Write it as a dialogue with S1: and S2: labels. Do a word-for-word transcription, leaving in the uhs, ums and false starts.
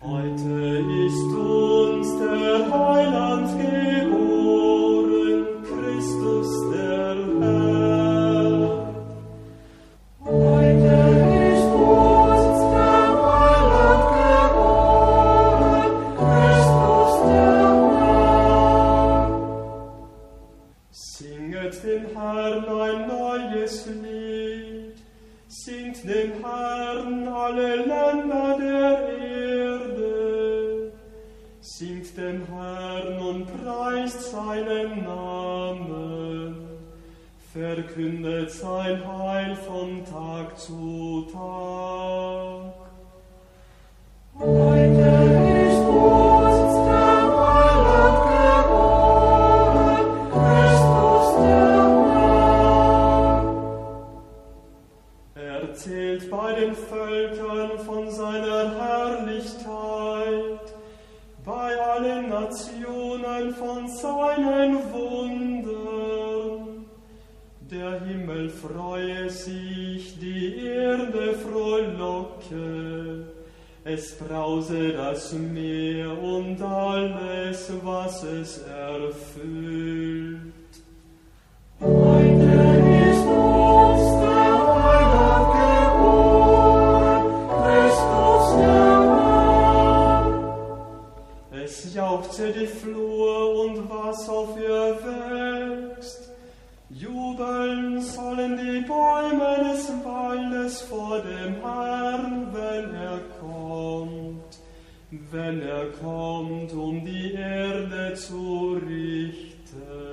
S1: Heute ist uns der Heiland geboren, Christus der Herr.
S2: Heute ist uns der Heiland geboren, Christus der Herr.
S1: Singet dem Herrn ein neues Lied, singt dem Herrn alle Länder der Erde, singt dem Herrn und preist seinen Namen, verkündet sein Heil von Tag zu Tag.
S2: Heute ist uns der Heiland geboren, Christus der Herr.
S1: Erzählt bei den Völkern von seiner Herrlichkeit, bei allen Nationen von seinen Wundern. Der Himmel freue sich, die Erde frohlocke, es brause das Meer und alles, was es erfüllt.
S2: Heute ist uns der Heiland geboren, Christus der Herr.
S1: Es jauchze die Flur und was auf ihr wächst. Jubeln sollen die Bäume des Waldes vor dem Herrn, wenn er kommt, wenn er kommt, um die Erde zu richten.